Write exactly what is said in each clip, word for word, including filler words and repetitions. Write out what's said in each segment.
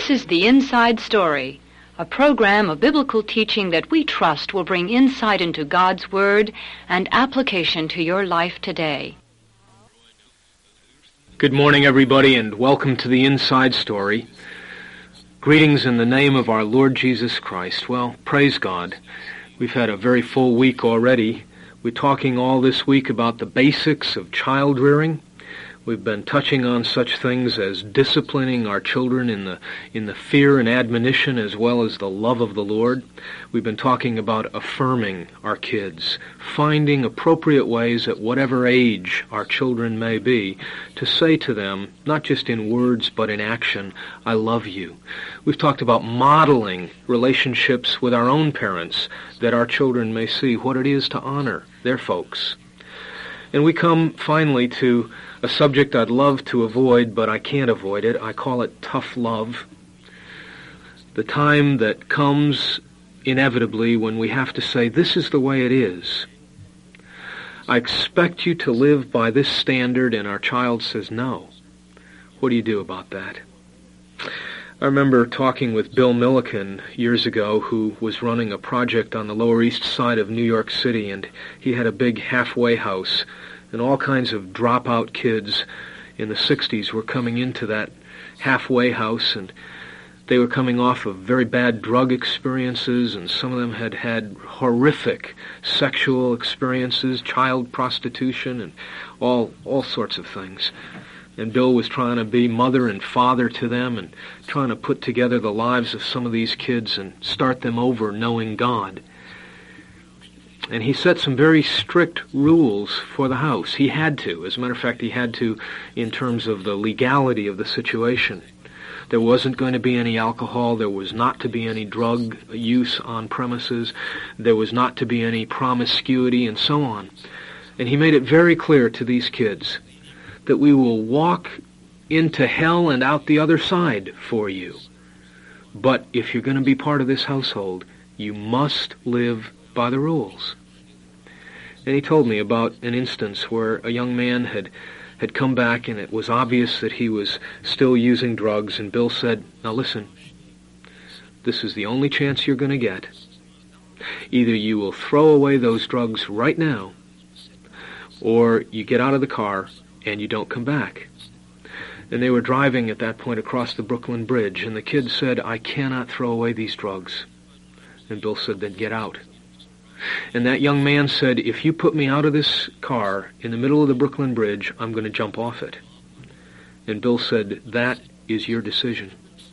This is The Inside Story, a program of biblical teaching that we trust will bring insight into God's Word and application to your life today. Good morning, everybody, and welcome to The Inside Story. Greetings in the name of our Lord Jesus Christ. Well, praise God. We've had a very full week already. We're talking all this week about the basics of child rearing. We've been touching on such things as disciplining our children in the in the fear and admonition as well as the love of the Lord. We've been talking about affirming our kids, finding appropriate ways at whatever age our children may be to say to them, not just in words but in action, I love you. We've talked about modeling relationships with our own parents that our children may see what it is to honor their folks. And we come finally to a subject I'd love to avoid, but I can't avoid it. I call it tough love. The time that comes inevitably when we have to say, this is the way it is. I expect you to live by this standard, and our child says no. What do you do about that? I remember talking with Bill Milliken years ago, who was running a project on the Lower East Side of New York City, and he had a big halfway house, and all kinds of dropout kids in the sixties were coming into that halfway house, and they were coming off of very bad drug experiences, and some of them had had horrific sexual experiences, child prostitution, and all all sorts of things. And Bill was trying to be mother and father to them and trying to put together the lives of some of these kids and start them over knowing God. And he set some very strict rules for the house. He had to. As a matter of fact, he had to in terms of the legality of the situation. There wasn't going to be any alcohol. There was not to be any drug use on premises. There was not to be any promiscuity and so on. And he made it very clear to these kids that we will walk into hell and out the other side for you. But if you're going to be part of this household, you must live by the rules. And he told me about an instance where a young man had had come back and it was obvious that he was still using drugs, and Bill said, now listen, this is the only chance you're going to get. Either you will throw away those drugs right now, or you get out of the car and you don't come back. And they were driving at that point across the Brooklyn Bridge, and the kid said, I cannot throw away these drugs. And Bill said, then get out. And that young man said, if you put me out of this car in the middle of the Brooklyn Bridge, I'm going to jump off it. And Bill said, that is your decision.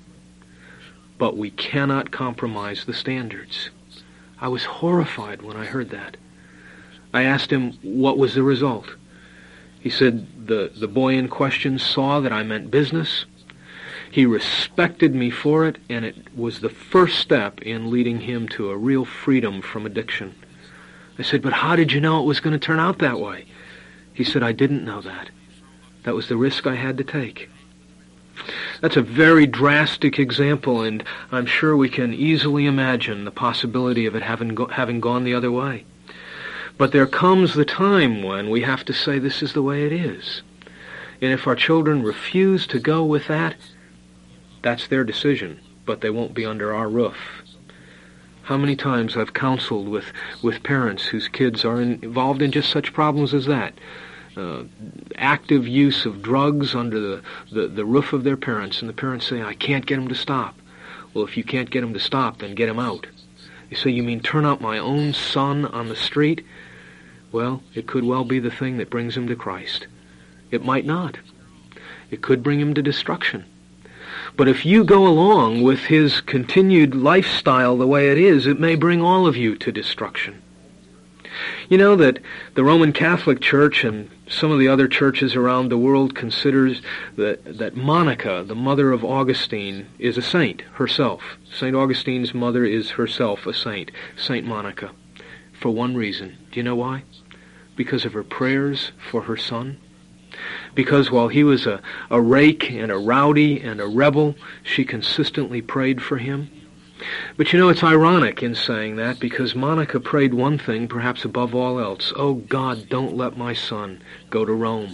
But we cannot compromise the standards. I was horrified when I heard that. I asked him, what was the result? He said, the, the boy in question saw that I meant business. He respected me for it, and it was the first step in leading him to a real freedom from addiction. I said, but how did you know it was going to turn out that way? He said, I didn't know that. That was the risk I had to take. That's a very drastic example, and I'm sure we can easily imagine the possibility of it having, go- having gone the other way. But there comes the time when we have to say this is the way it is. And if our children refuse to go with that, that's their decision, but they won't be under our roof. How many times I've counseled with, with parents whose kids are in, involved in just such problems as that. Uh, active use of drugs under the, the, the roof of their parents, and the parents say, I can't get them to stop. Well, if you can't get them to stop, then get them out. You say, you mean turn out my own son on the street? Well, it could well be the thing that brings him to Christ. It might not. It could bring him to destruction. But if you go along with his continued lifestyle the way it is, it may bring all of you to destruction. You know that the Roman Catholic Church and some of the other churches around the world considers that, that Monica, the mother of Augustine, is a saint herself. Saint Augustine's mother is herself a saint, Saint Monica, for one reason. Do you know why? Because of her prayers for her son. Because while he was a, a rake and a rowdy and a rebel, she consistently prayed for him. But you know, it's ironic in saying that, because Monica prayed one thing perhaps above all else. Oh God, don't let my son go to Rome.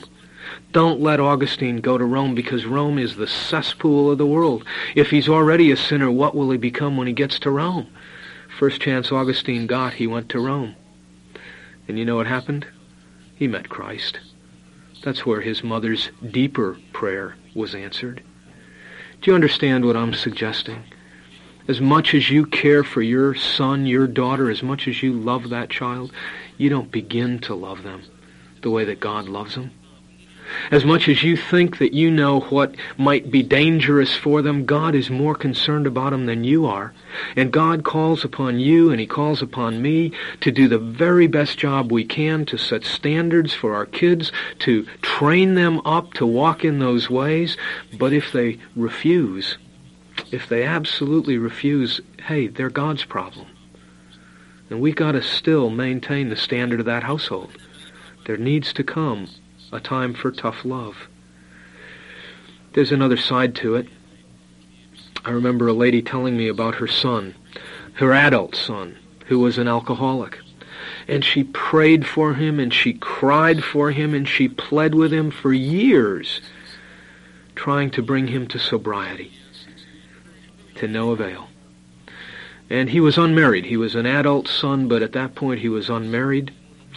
Don't let Augustine go to Rome, because Rome is the cesspool of the world. If he's already a sinner, what will he become when he gets to Rome? First chance Augustine got, he went to Rome. And you know what happened? He met Christ. That's where his mother's deeper prayer was answered. Do you understand what I'm suggesting? As much as you care for your son, your daughter, as much as you love that child, you don't begin to love them the way that God loves them. As much as you think that you know what might be dangerous for them, God is more concerned about them than you are. And God calls upon you and he calls upon me to do the very best job we can to set standards for our kids, to train them up to walk in those ways. But if they refuse, if they absolutely refuse, hey, they're God's problem. And we've got to still maintain the standard of that household. There needs to come a time for tough love. There's another side to it. I remember a lady telling me about her son, her adult son, who was an alcoholic. And she prayed for him, and she cried for him, and she pled with him for years, trying to bring him to sobriety. To no avail. And he was unmarried. He was an adult son, but at that point he was unmarried.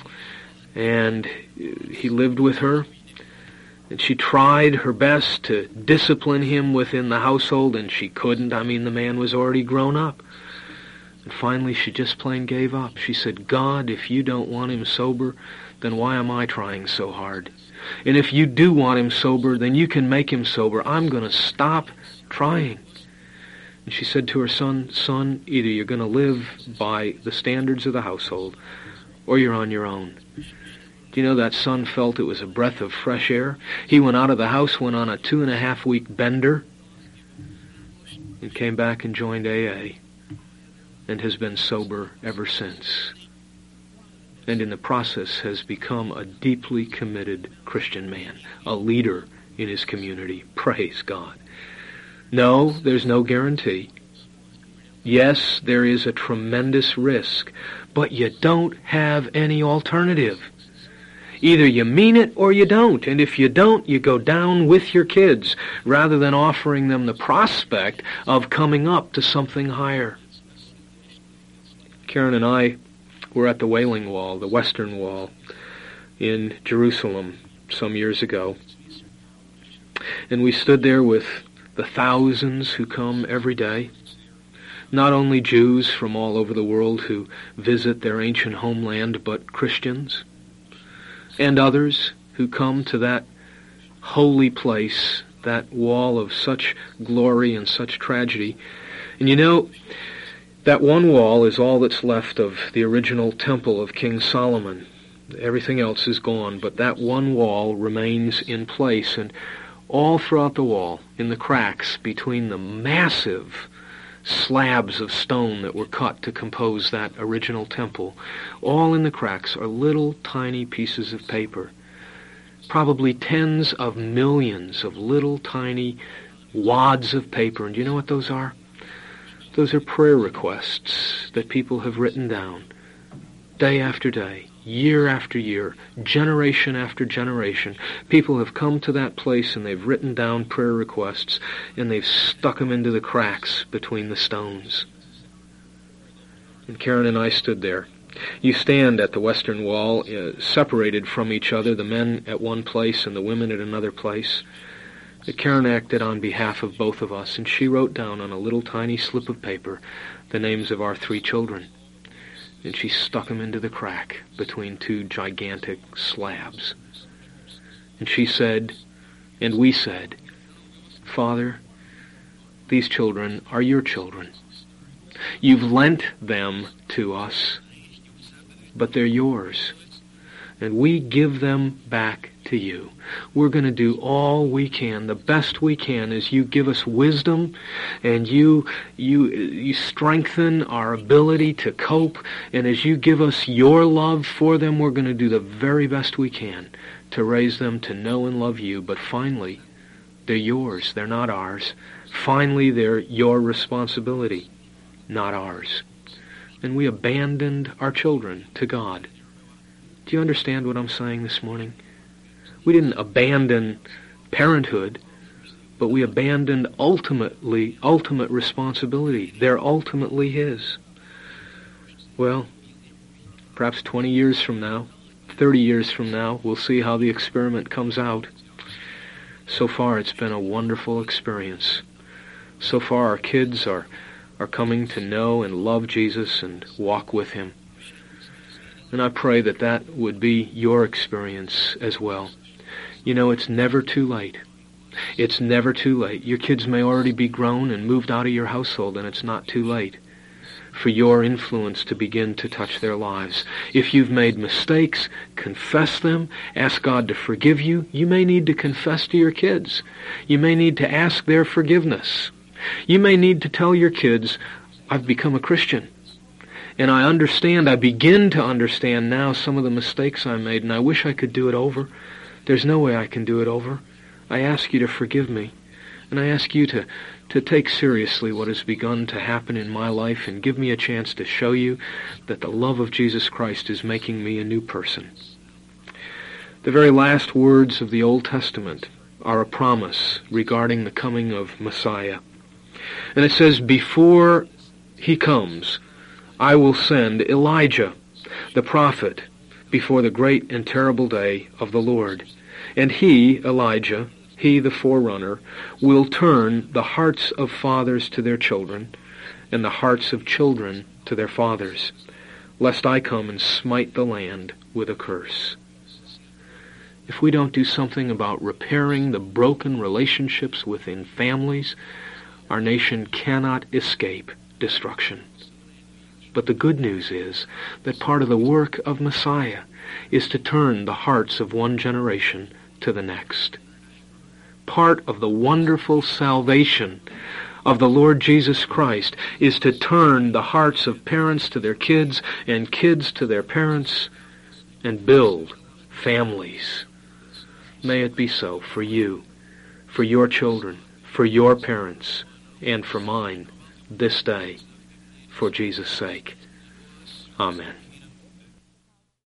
And he lived with her, and she tried her best to discipline him within the household, and she couldn't. I mean, the man was already grown up. And finally, she just plain gave up. She said, God, if you don't want him sober, then why am I trying so hard? And if you do want him sober, then you can make him sober. I'm going to stop trying. And she said to her son, son, either you're going to live by the standards of the household, or you're on your own. Do you know that son felt it was a breath of fresh air? He went out of the house, went on a two and a half week bender, and came back and joined A A, and has been sober ever since. And in the process has become a deeply committed Christian man, a leader in his community. Praise God. No, there's no guarantee. Yes, there is a tremendous risk, but you don't have any alternative. Either you mean it or you don't, and if you don't, you go down with your kids, rather than offering them the prospect of coming up to something higher. Karen and I were at the Wailing Wall, the Western Wall, in Jerusalem some years ago, and we stood there with the thousands who come every day, not only Jews from all over the world who visit their ancient homeland, but Christians, and others who come to that holy place, that wall of such glory and such tragedy. And you know, that one wall is all that's left of the original temple of King Solomon. Everything else is gone, but that one wall remains in place, and all throughout the wall, in the cracks between the massive slabs of stone that were cut to compose that original temple, all in the cracks are little tiny pieces of paper. Probably tens of millions of little tiny wads of paper. And do you know what those are? Those are prayer requests that people have written down day after day, year after year, generation after generation. People have come to that place and they've written down prayer requests and they've stuck them into the cracks between the stones. And Karen and I stood there. You stand at the Western Wall, uh, separated from each other, the men at one place and the women at another place. But Karen acted on behalf of both of us, and she wrote down on a little tiny slip of paper the names of our three children. And she stuck them into the crack between two gigantic slabs. And she said, and we said, Father, these children are your children. You've lent them to us, but they're yours. And we give them back to you. We're going to do all we can, the best we can, as you give us wisdom and you you you strengthen our ability to cope, and as you give us your love for them, we're going to do the very best we can to raise them to know and love you. But finally, they're yours. They're not ours. Finally, they're your responsibility, not ours. And we abandoned our children to God. Do you understand what I'm saying this morning? We didn't abandon parenthood, but we abandoned ultimately, ultimate responsibility. They're ultimately His. Well, perhaps twenty years from now, thirty years from now, we'll see how the experiment comes out. So far, it's been a wonderful experience. So far, our kids are, are coming to know and love Jesus and walk with Him. And I pray that that would be your experience as well. You know, it's never too late. It's never too late. Your kids may already be grown and moved out of your household, and it's not too late for your influence to begin to touch their lives. If you've made mistakes, confess them. Ask God to forgive you. You may need to confess to your kids. You may need to ask their forgiveness. You may need to tell your kids, I've become a Christian. And I understand, I begin to understand now some of the mistakes I made, and I wish I could do it over. There's no way I can do it over. I ask you to forgive me. And I ask you to, to take seriously what has begun to happen in my life and give me a chance to show you that the love of Jesus Christ is making me a new person. The very last words of the Old Testament are a promise regarding the coming of Messiah. And it says, before He comes, I will send Elijah, the prophet, before the great and terrible day of the Lord. And he, Elijah, he, the forerunner, will turn the hearts of fathers to their children, and the hearts of children to their fathers, lest I come and smite the land with a curse. If we don't do something about repairing the broken relationships within families, our nation cannot escape destruction. But the good news is that part of the work of Messiah is to turn the hearts of one generation to the next. Part of the wonderful salvation of the Lord Jesus Christ is to turn the hearts of parents to their kids and kids to their parents and build families. May it be so for you, for your children, for your parents, and for mine this day, for Jesus' sake. Amen.